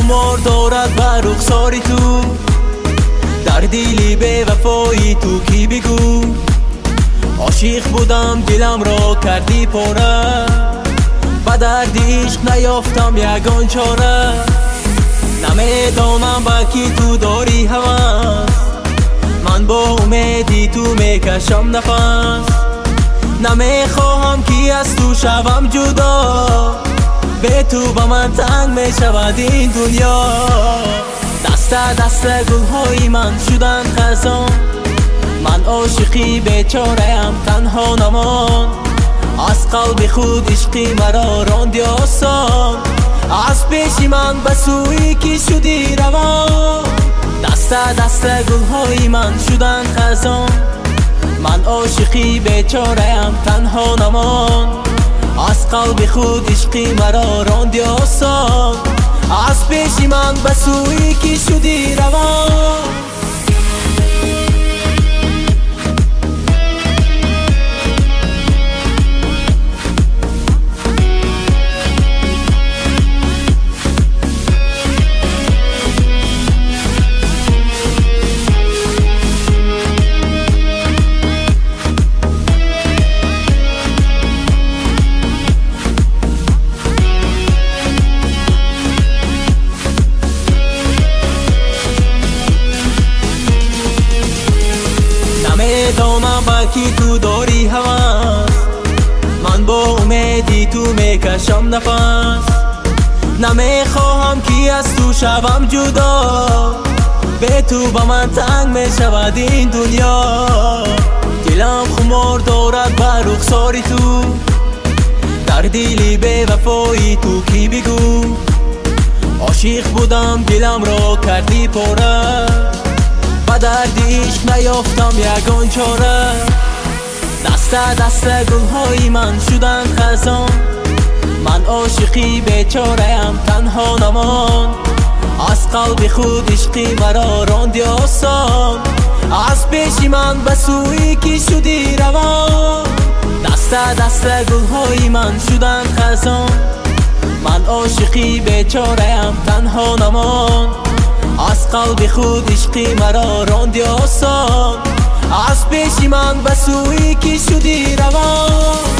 خمار دارد بر رخساری تو، در دیلی به وفایی تو کی بگو. عاشق بودم دلم را کردی پاره، به درد عشق نیافتم یگان چاره. نمیدانم بلکه تو داری هوس، من با امیدی تو میکشم نفس. نمیخواهم که از تو شوم جدا، به تو با من تنگ میشود این دنیا. دست دست گلهای من شدن خزان، من عاشقی بیچاره‌ام تنها نمان. از قلب خود عشقی مرا راندی آسان، از پیش من به سوی کی شدی روان. دست دست گلهای من شدن خزان، من عاشقی بیچاره‌ام تنها نمان. از قلب خود عشقی مرا راندی آسان، از پیش من به سوی کی شدی روان. نمیدانم بلکه تو داری هوس، من با امیدی تو میکشم نفس. نمیخواهم که از تو شوم جدا، به تو با من تنگ میشود این دنیا. دلم خمار دارد بر رخساری تو، در دیلی به وفایی تو کی بگو. عاشق بودم دلم را کردی پاره، به درد عشق نیافتم یگان چاره. دست دست گلهای من شدن خزان، من عاشقی بیچاره‌ام تنها نمان. از قلب خود عشقی مرا راندی آسان، از پیش من به سوی کی شدی روان. دست دست گلهای من شدن خزان، من عاشقی بیچاره‌ام تنها نمان. از قلب خود عشقی مرا راندی آسان، از پیش من به سوی کی شدی روان.